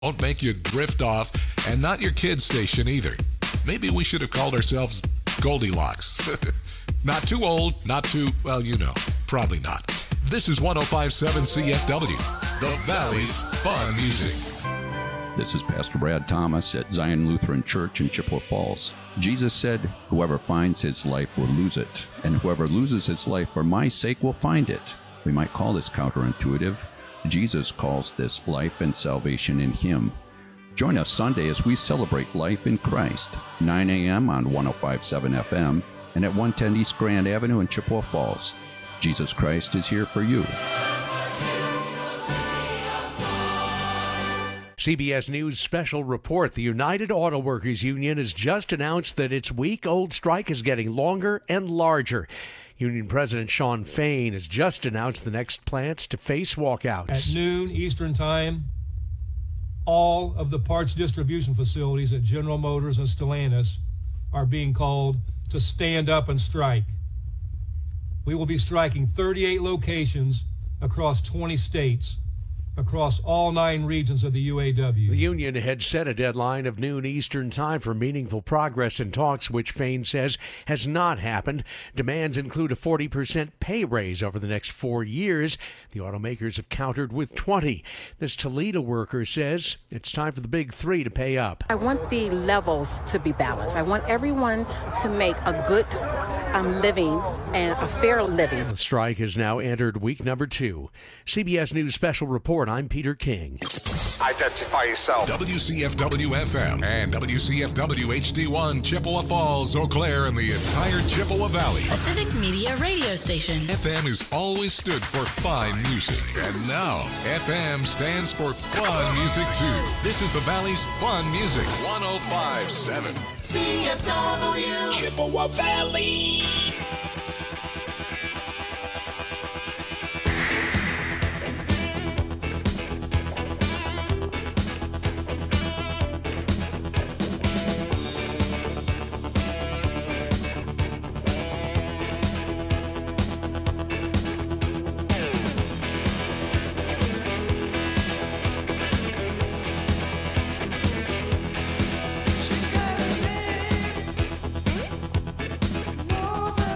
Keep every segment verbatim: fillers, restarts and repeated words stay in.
Won't make you drift off, and not your kid's station either. Maybe we should have called ourselves Goldilocks. Not too old, not too, well, you know, probably not. This is one oh five point seven C F W, the Valley's Fun Music. This is Pastor Brad Thomas at Zion Lutheran Church in Chippewa Falls. Jesus said, "Whoever finds his life will lose it, and whoever loses his life for my sake will find it." We might call this counterintuitive. Jesus calls this life and salvation in him. Join us Sunday as we celebrate life in Christ, nine a.m. on one oh five point seven F M and at one ten East Grand Avenue in Chippewa Falls. Jesus Christ is here for you. C B S News special report. The United Auto Workers Union has just announced that its week-old strike is getting longer and larger. Union President Shawn Fain has just announced the next plants to face walkouts. At noon Eastern Time, all of the parts distribution facilities at General Motors and Stellantis are being called to stand up and strike. We will be striking thirty-eight locations across twenty states, across all nine regions of the U A W. The union had set a deadline of noon Eastern Time for meaningful progress in talks, which Fain says has not happened. Demands include a forty percent pay raise over the next four years. The automakers have countered with twenty. This Toledo worker says it's time for the big three to pay up. I want the levels to be balanced. I want everyone to make a good um, living and a fair living. The strike has now entered week number two. C B S News special report. I'm Peter King. Identify yourself. W C F W F M and W C F W H D one, Chippewa Falls, Eau Claire, and the entire Chippewa Valley. A civic media radio station. F M has always stood for fine music, and now F M stands for fun music too. This is the Valley's Fun Music, one oh five point seven. C F W Chippewa Valley. She got a leg, knows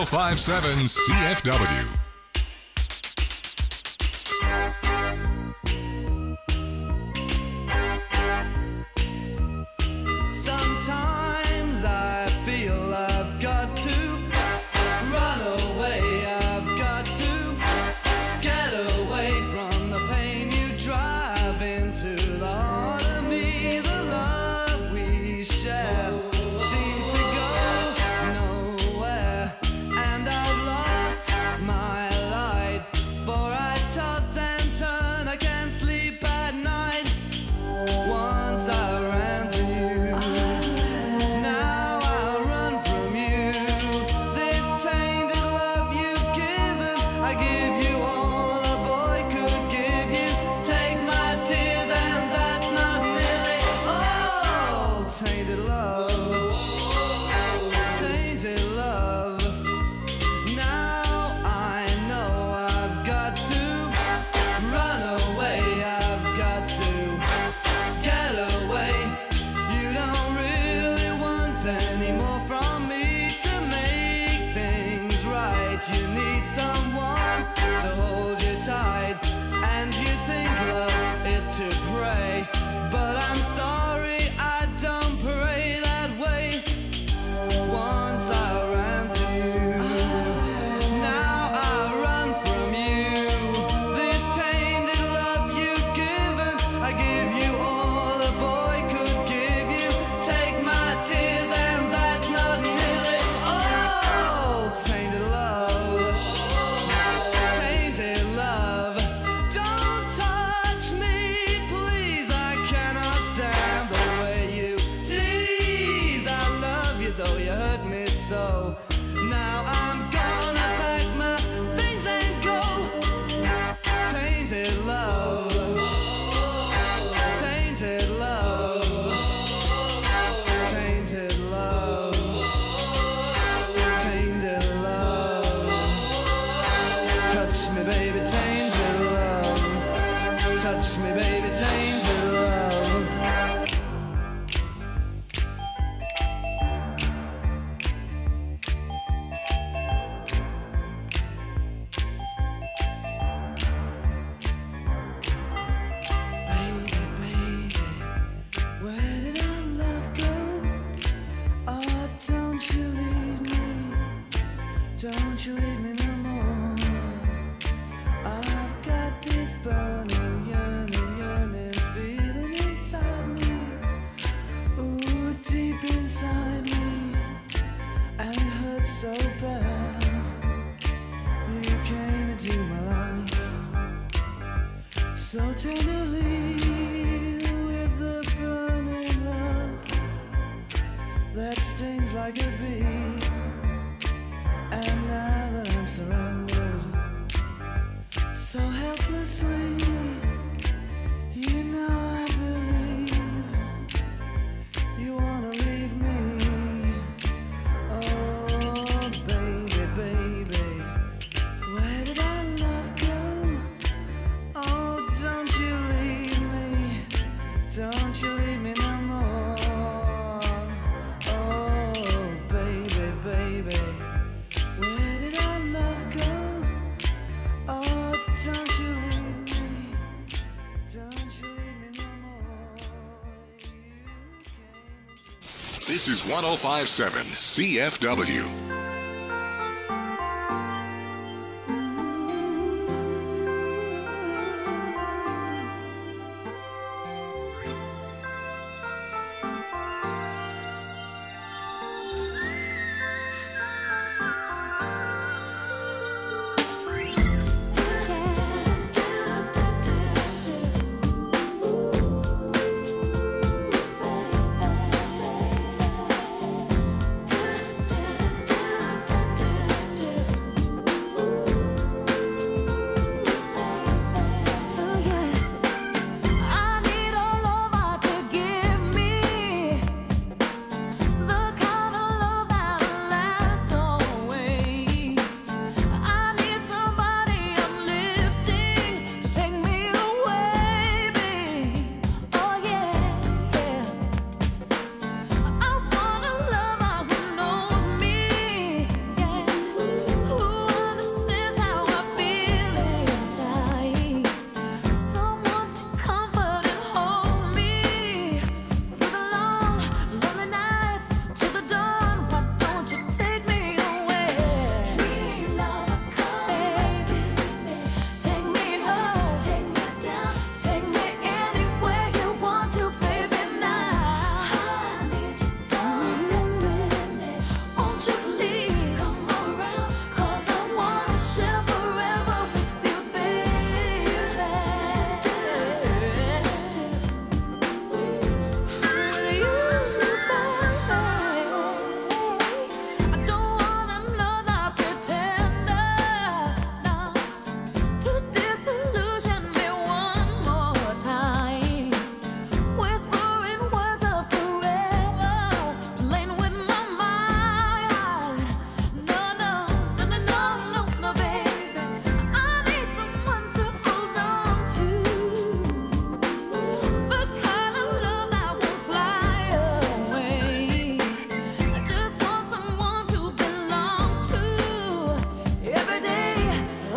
oh five point seven C F W. Sometimes I feel I've got to run away, I've got to get away from the pain you drive into the heart of me. The love we share seems to go nowhere, and I've lost my light, for I toss and turn, I can't sleep at night. Once I ran to you, now I run from you. This tainted love you've given, I give you all a boy could give you. Take my tears and that's not nearly all. Tainted love, tainted love. Now I know I've got to run away, I've got to get away. You don't really want any more from me to make things right. You need someone to hold you tight, and you think love is to pray, but I'm sorry, I don't pray that way. Once I ran to you, now I run from you. This tainted love you've given, I give you all a boy could give you. Take my tears and that's not nearly all. Tainted love, tainted love. Don't touch me, please, I cannot stand the way you tease. I love you though you hurt me so. Now I'm gonna pack my things and go. Tainted love, tainted love, tainted love, tainted love. Touch me, baby, tainted love. Touch me, baby, tainted love. Baby, baby, where did our love go? Oh, don't you leave me, don't you leave me no more. I've got this burning, yearning, yearning feeling inside me. Ooh, deep inside me, and it hurts so bad. You came into my life so tenderly, with the burning love that stings like a bee. And now that I'm surrendered so helplessly, you know I believe you wanna leave me. Oh, baby, baby, where did our love go? Oh, don't you leave me, don't you leave me no more. Oh, baby, baby, where did our love go? Oh, don't you leave me, don't you leave me no more. You came into This is one oh five point seven C F W.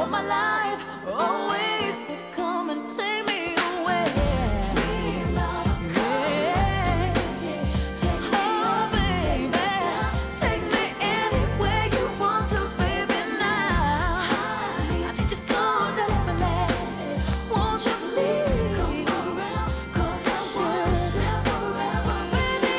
of my life, always to come and take me away. Sweet love, yeah. Take me oh, baby, take me anywhere you want to, baby, now. I need you so desperately. Won't you please come around? 'Cause I wanna share forever, baby.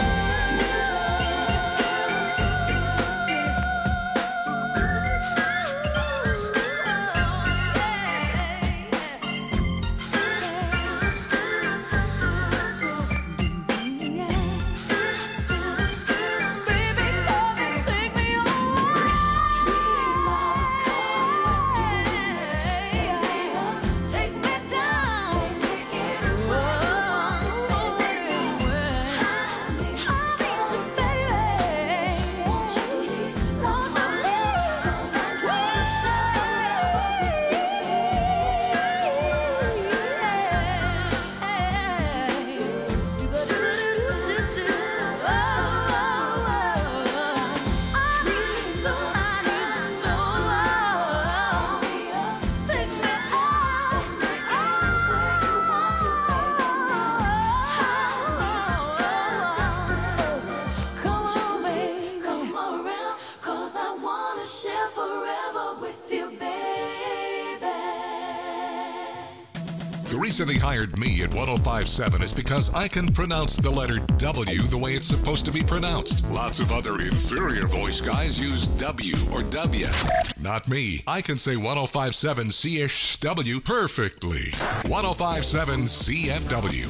The reason they hired me at one oh five point seven is because I can pronounce the letter W the way it's supposed to be pronounced. Lots of other inferior voice guys use W or W. Not me. I can say one oh five point seven C H W perfectly. one oh five point seven C F W.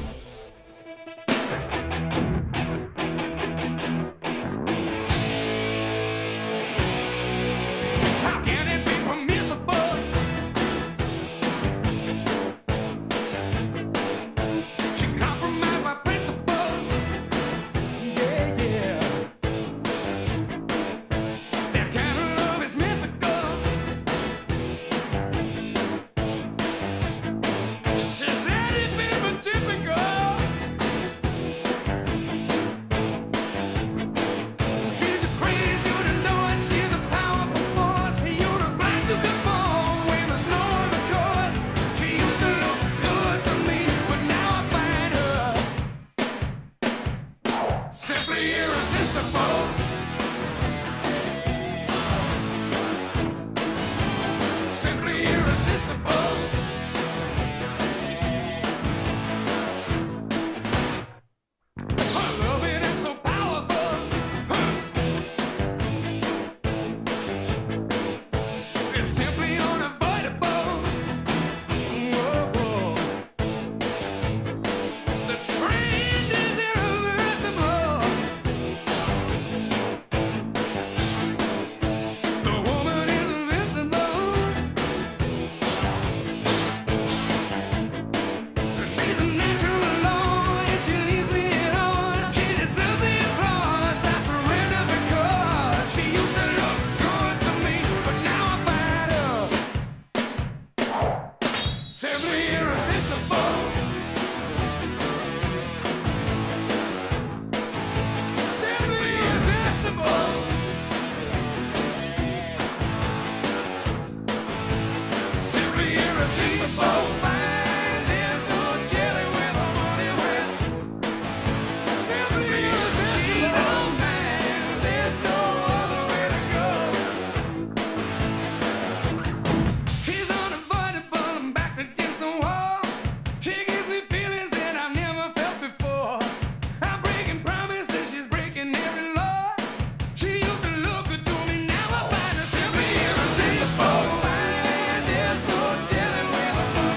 There's no telling where the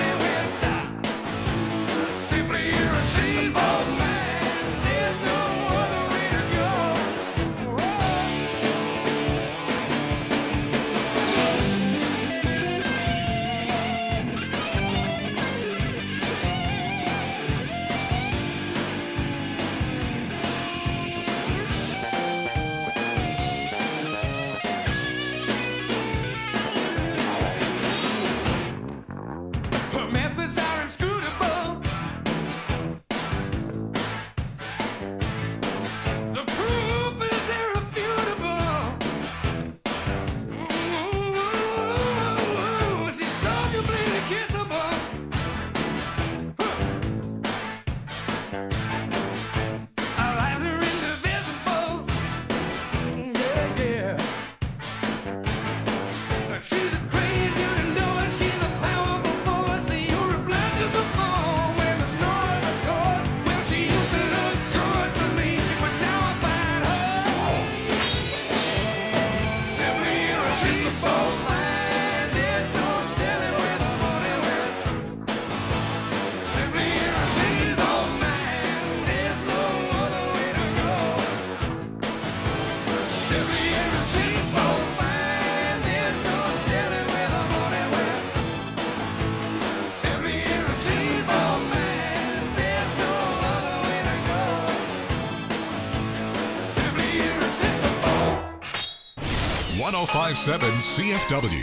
one oh five point seven C F W.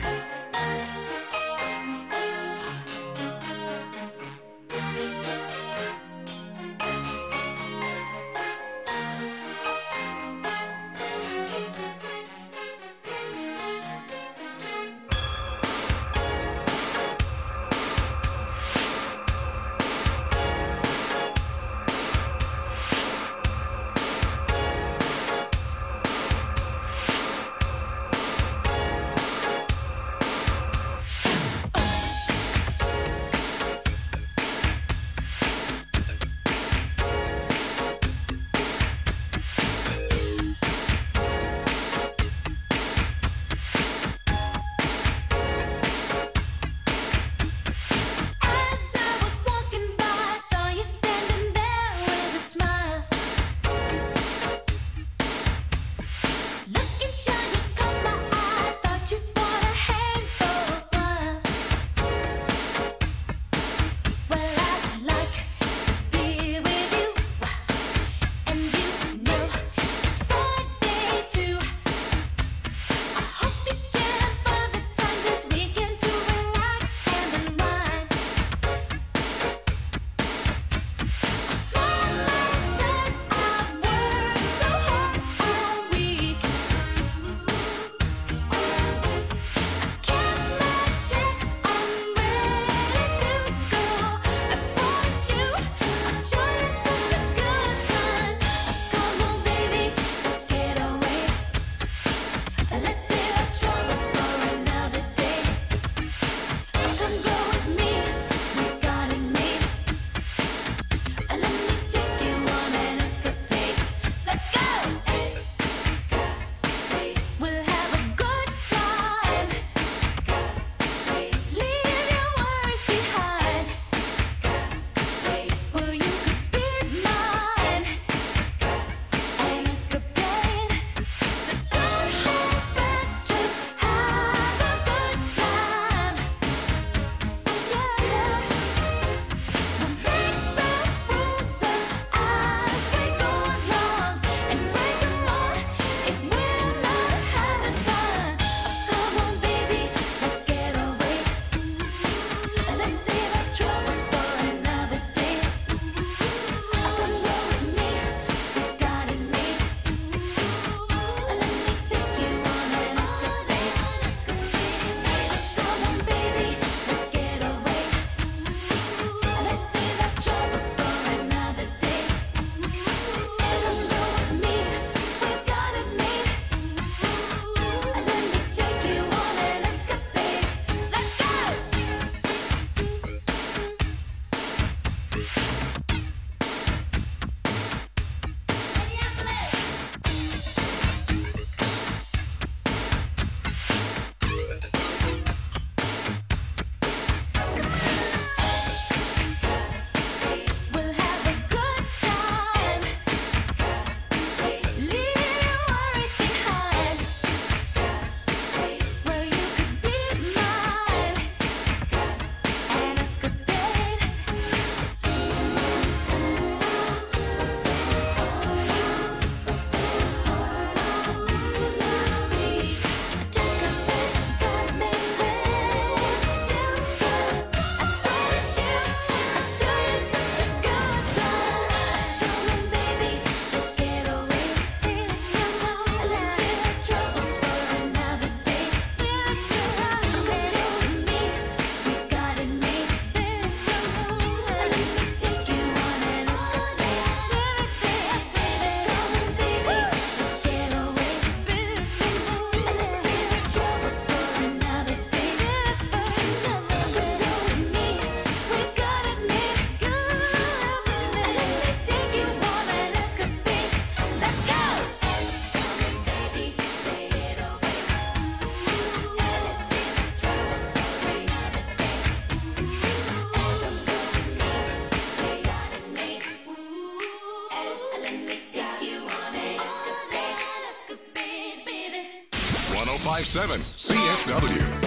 seven C F W.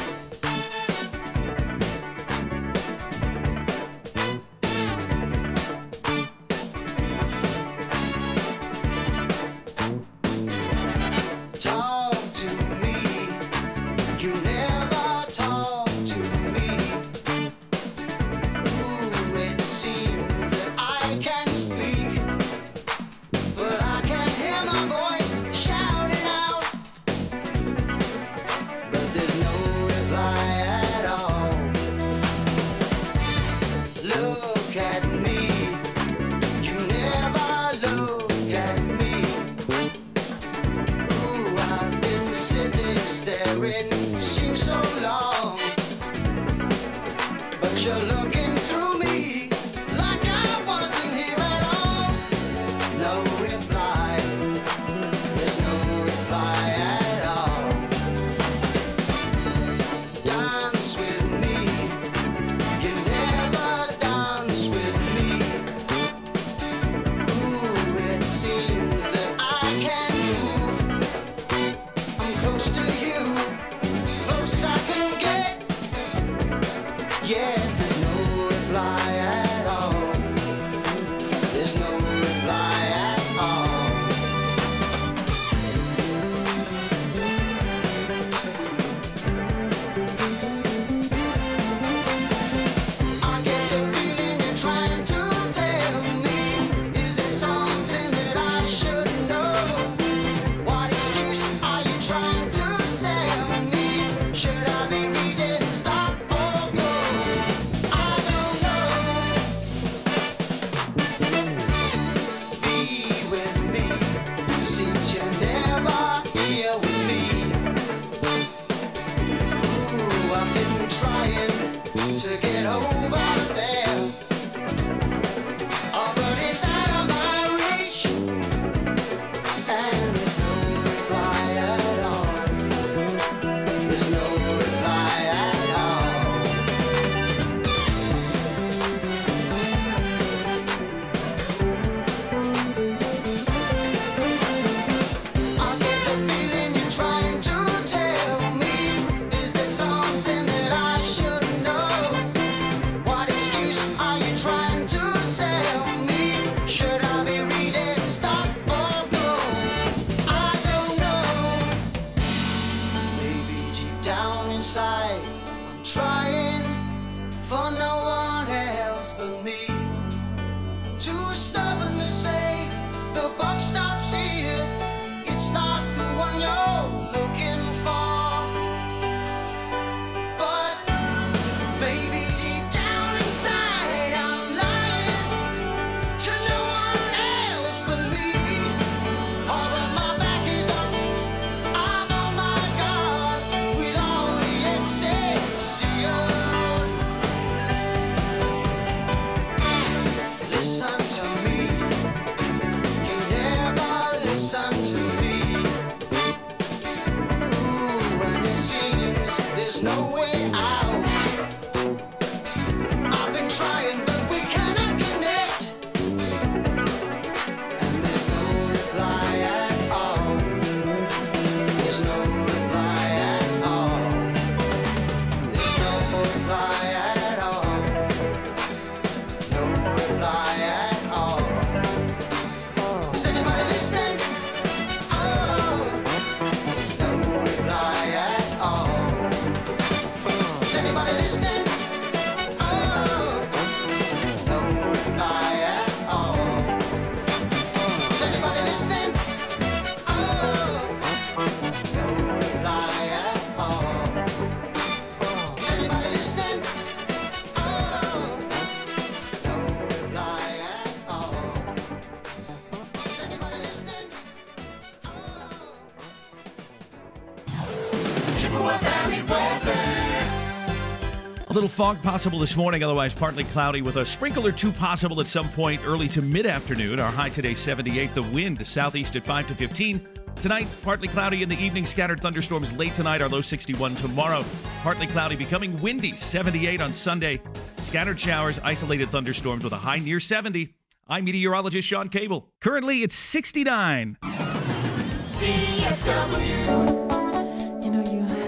A little fog possible this morning, otherwise partly cloudy with a sprinkle or two possible at some point early to mid-afternoon. Our high today seventy-eight. The wind southeast at five to fifteen. Tonight, partly cloudy in the evening, scattered thunderstorms late tonight. Our low sixty-one tomorrow. Partly cloudy, becoming windy, seventy-eight on Sunday. Scattered showers, isolated thunderstorms with a high near seventy. I'm meteorologist Sean Cable. Currently, it's sixty-nine. C F W. You know, you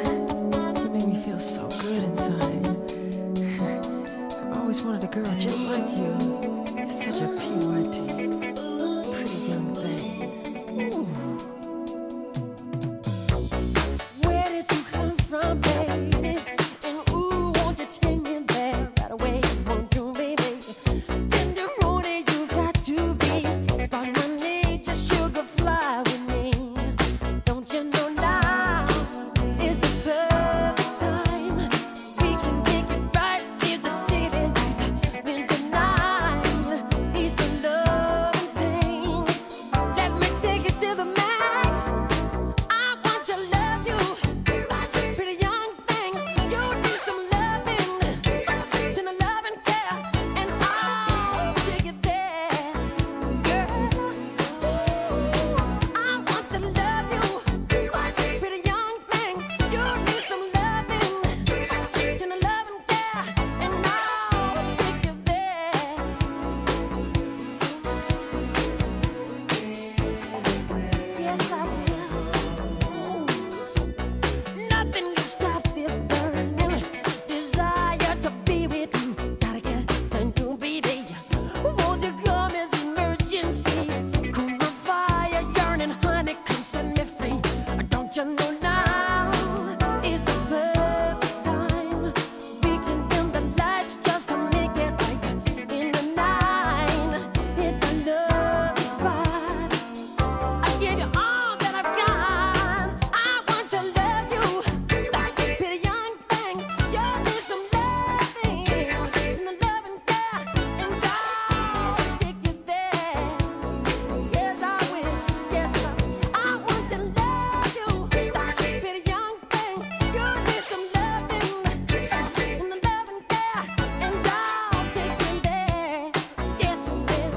feels so good inside. I've always wanted a girl just like you. You're such a purity, pretty young thing. Ooh. Where did you come from, baby? And ooh, won't you take me there right away? Won't you, baby? Tenderoni, you got to be. Spark my need, just sugar fly with me. Don't you know now is the perfect time? We can make it right in the city lights. When the night is the love and pain. Let me take it to the max. I want to love you, pretty young thing. You need some loving, tender love and care, and I'll take it there, girl. I want to love you, pretty young thing. You need some loving, tender love and care, and I'll take you there. Yes, I will. Nothing can stop this burning desire to be with you. Gotta get to you, baby. Won't you come as emergency? Cool my fire, yearning, honey, come set me free. Don't you know now is the perfect time? We can dim the lights just to make it right in the night. Hit the love spot. I give you all that I've got. I want to love you, pretty young thing. You need some loving, and the love and care, and I'll take you there. Yes, I will. Yes, I will. I want to love you, pretty young thing. You need some loving, and the love and care, and I'll take you there. Yes, I will.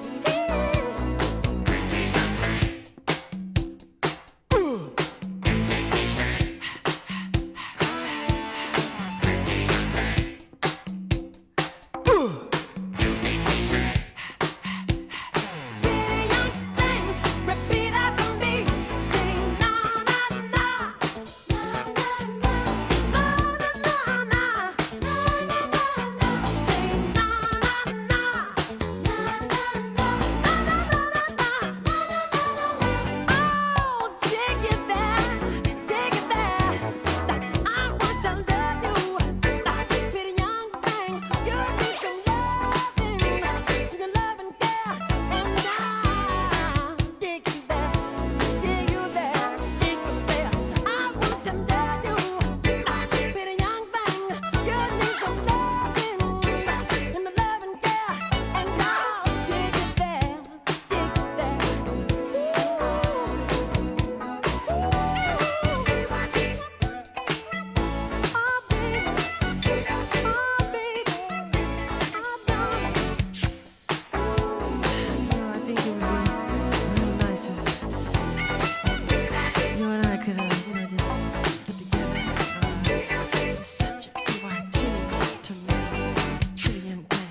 Pretty young things, repeat after me. Say na na na, na na na, na na na, na na na. Say na na na, na na na, na na na, na na na. Oh, take it there, take it there. I want to love you, pretty young thing. You need some loving, some love and care, and I'll take you there, take you there, take you there. I want to love you, pretty young thing. You need some loving, and the love and care, and I'll take you there, take you there. I think it would be real nice if you and I could, uh, you know, just get together. Uh, it's such a P Y T to me, pretty young thing.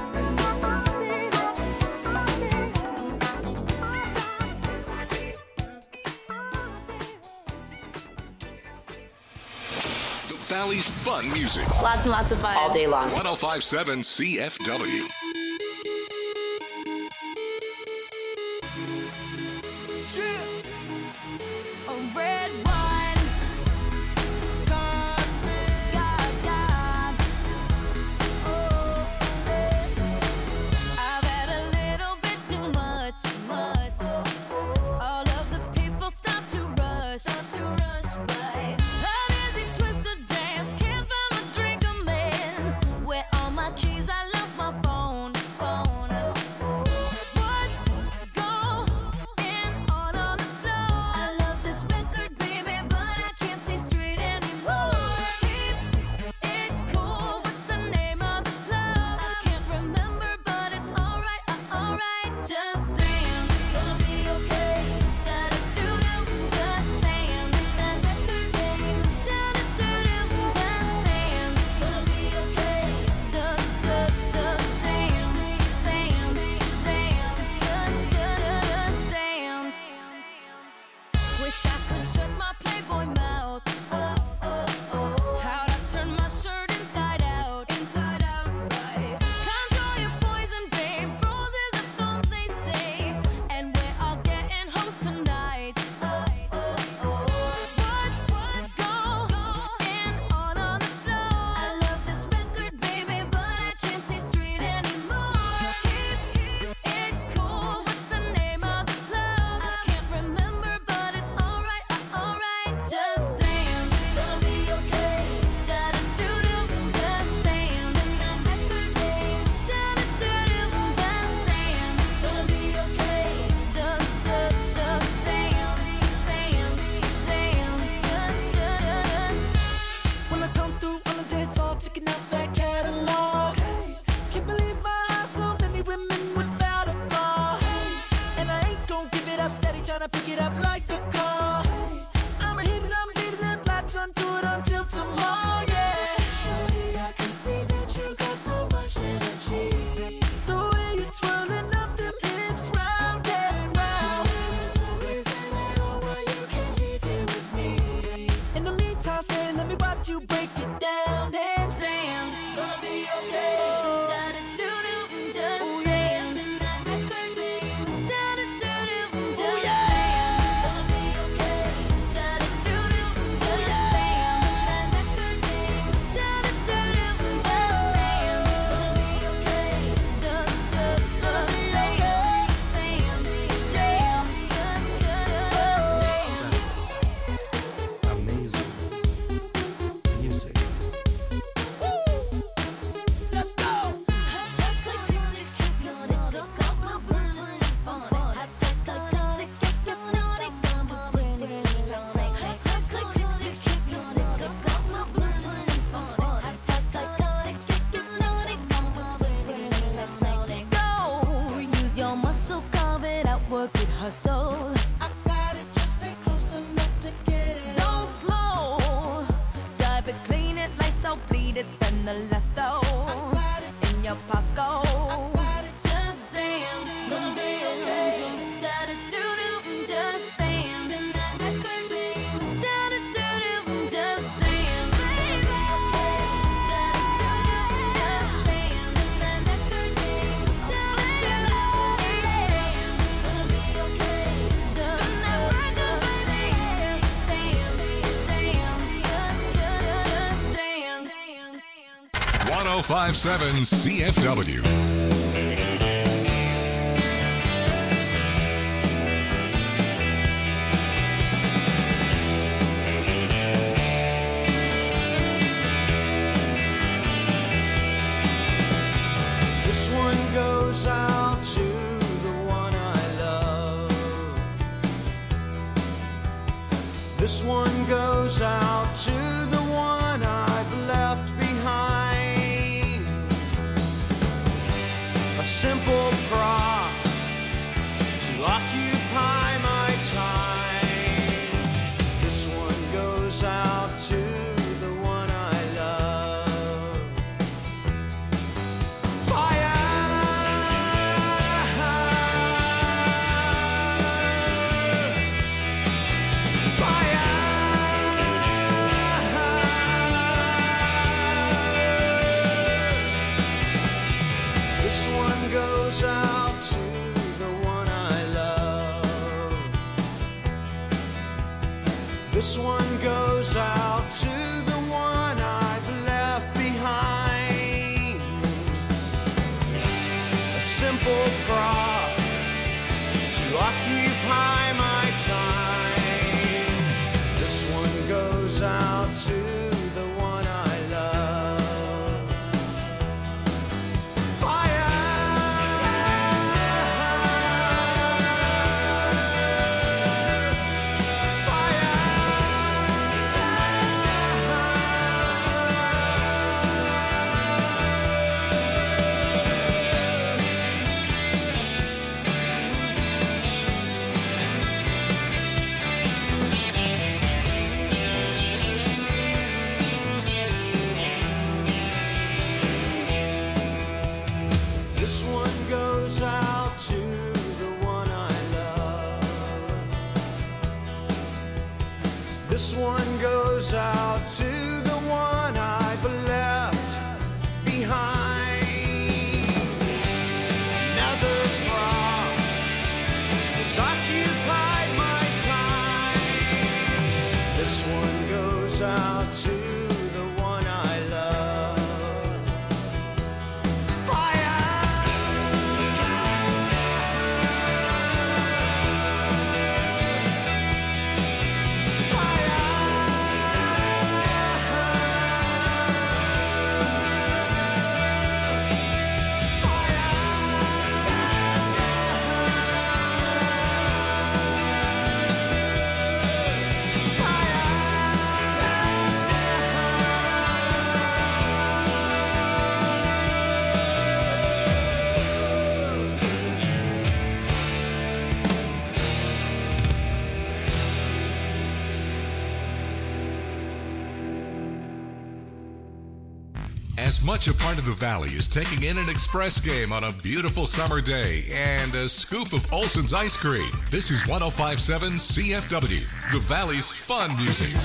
The Valley's fun music. Lots and lots of fun. All day long. one oh five point seven C F W. Red wine, God, God, God. Oh, I've had a little bit too much, much. All of the people stop to rush, stop to rush by. How does he twist a dance? Can't find a drink, a man. Where all my keys? I lost my phone. need it, spend the last though in your pocket. Just dance, gonna be okay. Da-da-doo-doo, just dance. That could be da-da-doo-doo, just dance. Gonna be okay. Da-da-doo-doo, just dance. That could be da-da-doo-doo, gonna be okay. Just dance, dance, dance. one oh five point seven C F W. This one goes out to the one I love. This one goes out to the one I've left behind. A simple prop to occupy my time. This one goes out to the one I love. Fire! This one goes out to the one I love. This one goes out to the one I've left behind. A simple prop to occupy my time. This one goes out to the one I love. Fire! This one goes out to the one I love. This one goes out to the one I've left behind. Another prop has occupied my time. This one goes out to the one I love. As much a part of the Valley as taking in an express game on a beautiful summer day and a scoop of Olson's ice cream. This is one oh five point seven C F W, the Valley's fun music.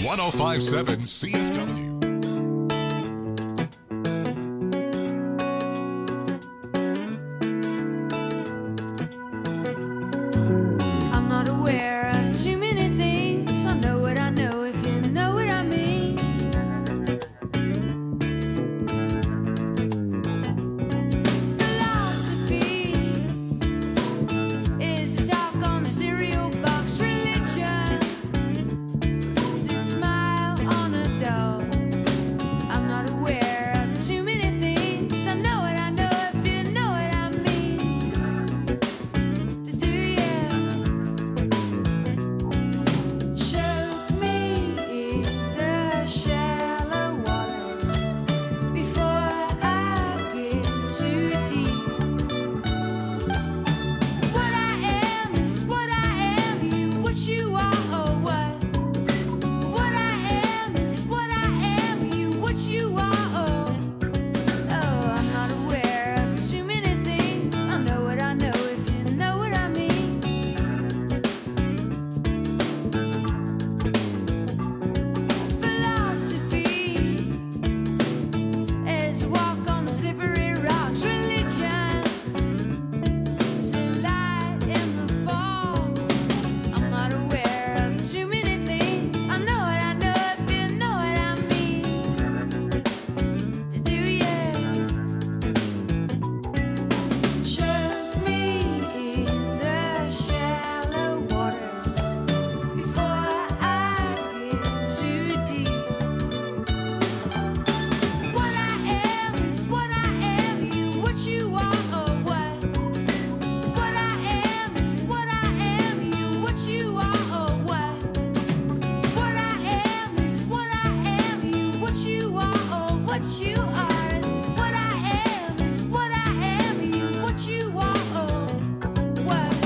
one oh five point seven C F W. I'm not aware of too many things. I know what I know, if you know what I mean. Philosophy is a talk on a cereal box. Religion is a smile on a doll. I'm not aware of too many things. I know what I know, if you know what I mean. To do you choke me in the shallow water before I get too deep. What I am is what I am, you what you are, or what? What I am is what I am, you what you are, oh. Oh, I'm not aware of too many things. I know what I know, if you know what I mean. Philosophy is a walk on the slippery rocks. Religion is a light in the fall. I'm not aware of too many things. I know what I know, if you know what I mean. To do you choke me in the shallow water before I get too deep. What I am is what I am, you what you are, or what? What I am is what I am, you what you are, or what? What I am is what I am, you what you are, or what you are. What I am is what I am, you what you are, or what?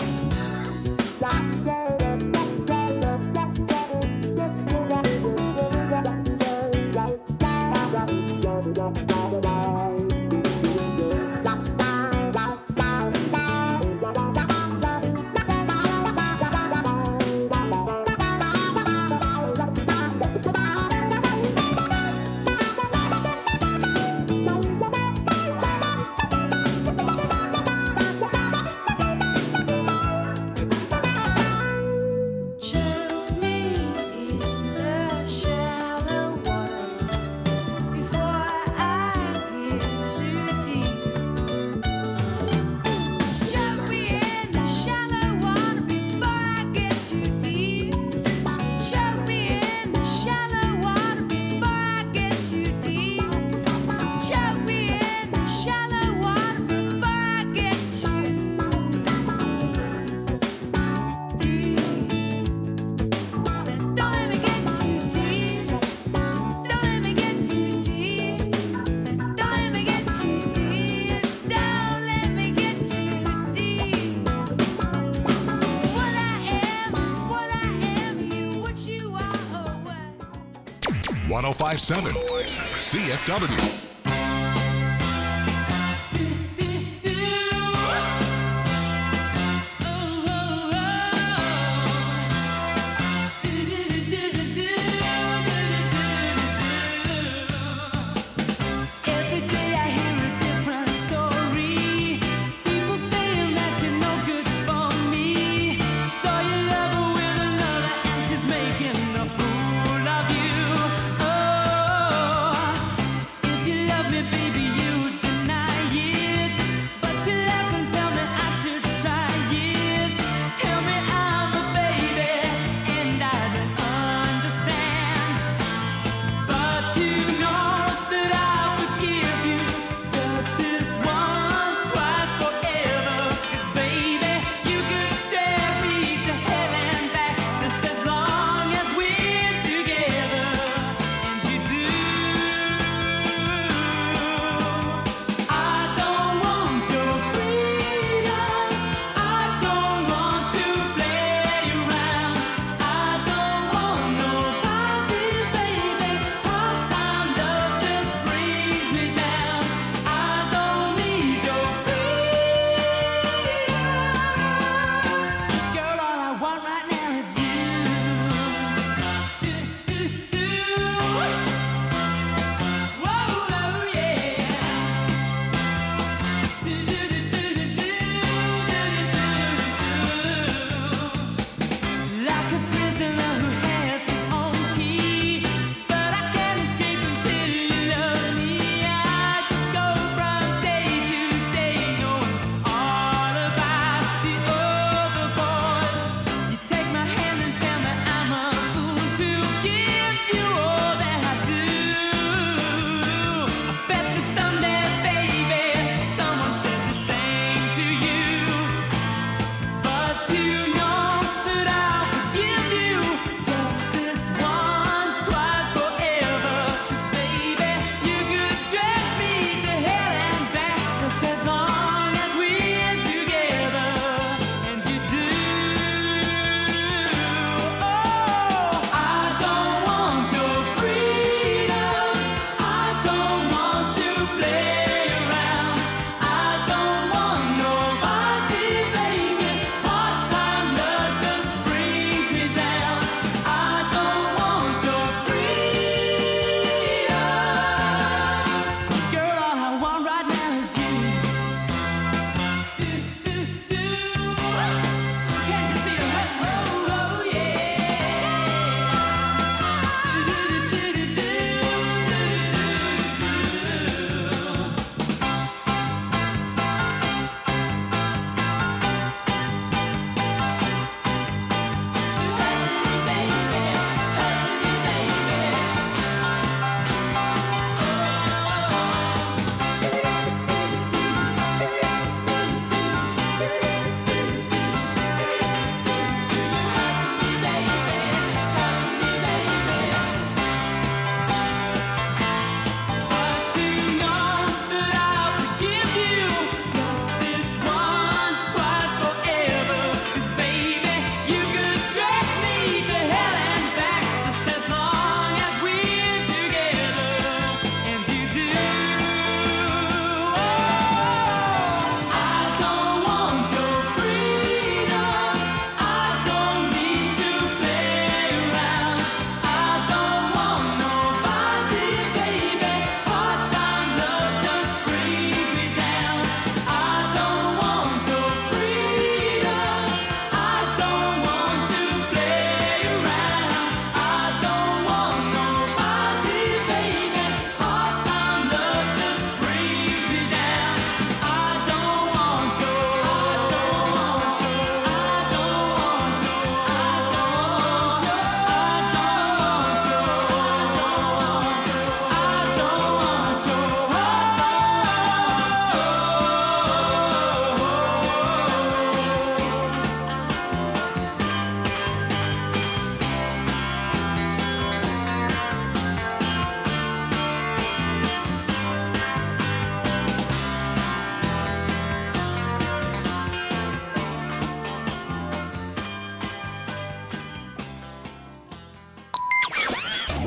Choke me in the shallow water before I get too deep. Choke me in the shallow water before I get too deep. Choke me in the shallow water before I get too deep. Choke me in the shallow water before I get too deep. Don't let me get too deep. Don't let me get too deep. Don't let me get too deep. Don't let me get too deep. What I am is what I am, you what you are, or what? one oh five point seven C F W. Every day I hear a different story. People saying that you're no good for me. Saw you love her with another and she's making a fool of you. Oh, if you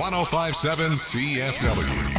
one oh five point seven C F W.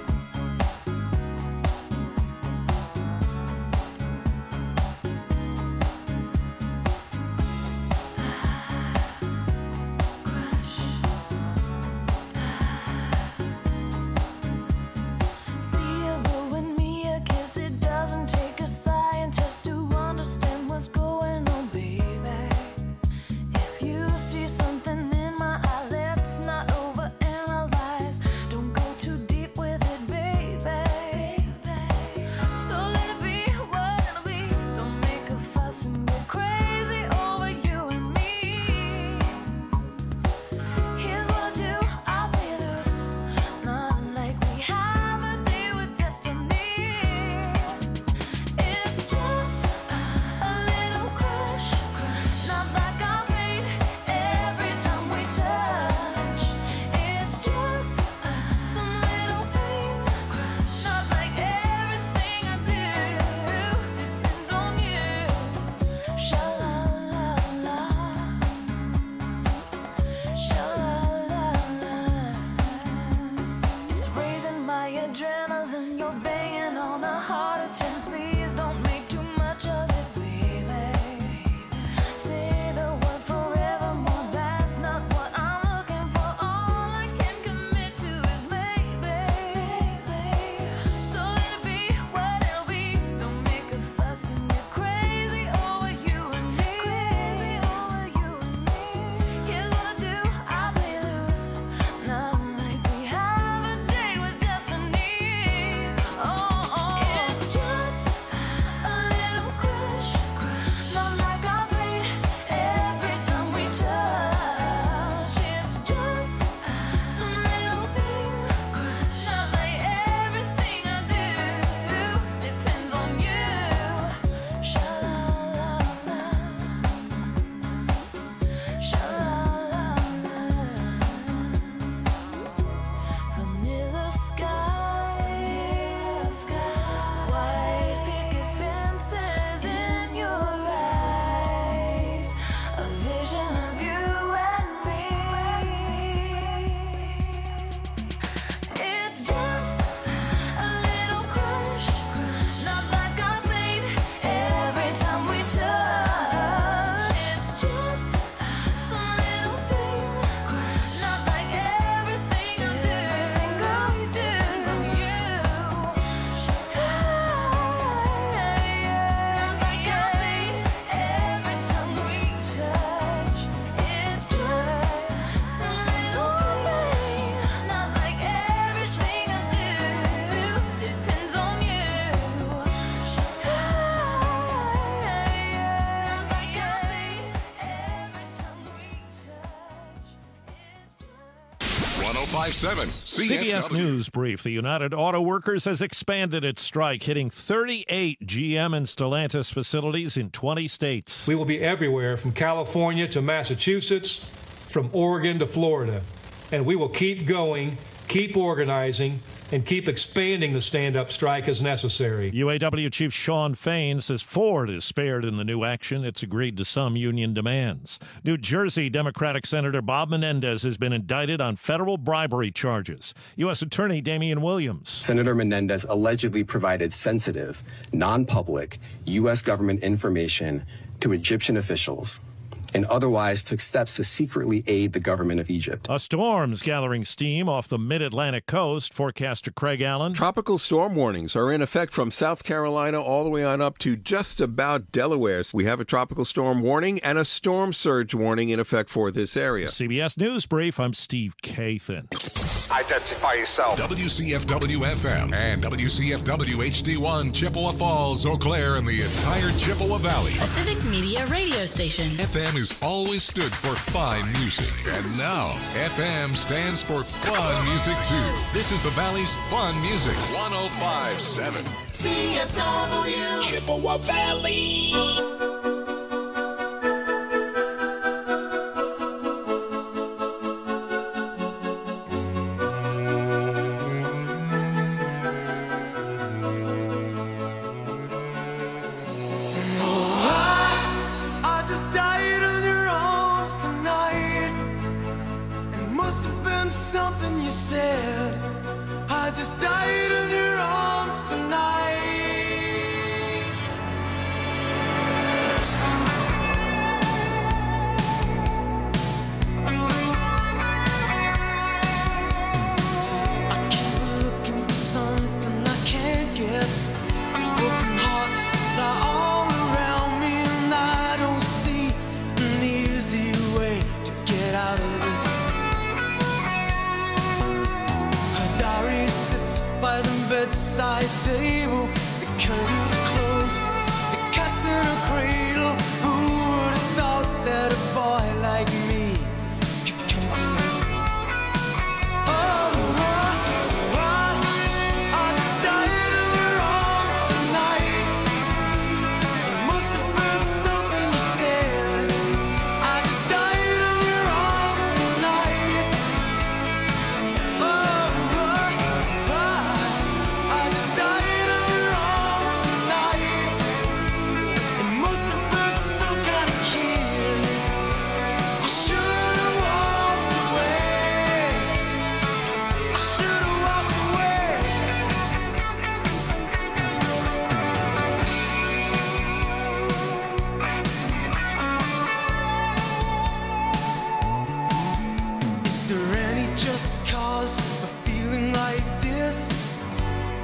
C B S News Brief. The United Auto Workers has expanded its strike, hitting thirty-eight G M and Stellantis facilities in twenty states. We will be everywhere from California to Massachusetts, from Oregon to Florida. And we will keep going, keep organizing, and keep expanding the stand-up strike as necessary. U A W Chief Shawn Fain says Ford is spared in the new action. It's agreed to some union demands. New Jersey Democratic Senator Bob Menendez has been indicted on federal bribery charges. U S Attorney Damian Williams. Senator Menendez allegedly provided sensitive, non-public U S government information to Egyptian officials and otherwise took steps to secretly aid the government of Egypt. A storm's gathering steam off the mid-Atlantic coast. Forecaster Craig Allen. Tropical storm warnings are in effect from South Carolina all the way on up to just about Delaware. We have a tropical storm warning and a storm surge warning in effect for this area. C B S News Brief, I'm Steve Kathan. Identify yourself. W C F W F M and W C F W H D one, Chippewa Falls, Eau Claire, and the entire Chippewa Valley. A Civic Media radio station. F M has always stood for fine music, and now F M stands for fun music too. This is the Valley's fun music. one oh five point seven C F W Chippewa Valley. Some something you said. I just died in your arms tonight. I keep looking for something I can't get. Broken hearts lie all around me, and I don't see an easy way to get out of this. Her diary sits by the bedside table. The curtains are closed, the cat's in a cradle. Who would have thought that a boy like me could come to this? Oh, I, I, I just died in your arms tonight. It must have been something you said. I just died in your arms tonight. Oh, I, I just died in your arms tonight. It must have been some kind of kiss. I should have walked away. I should have walked away. Is there any just cause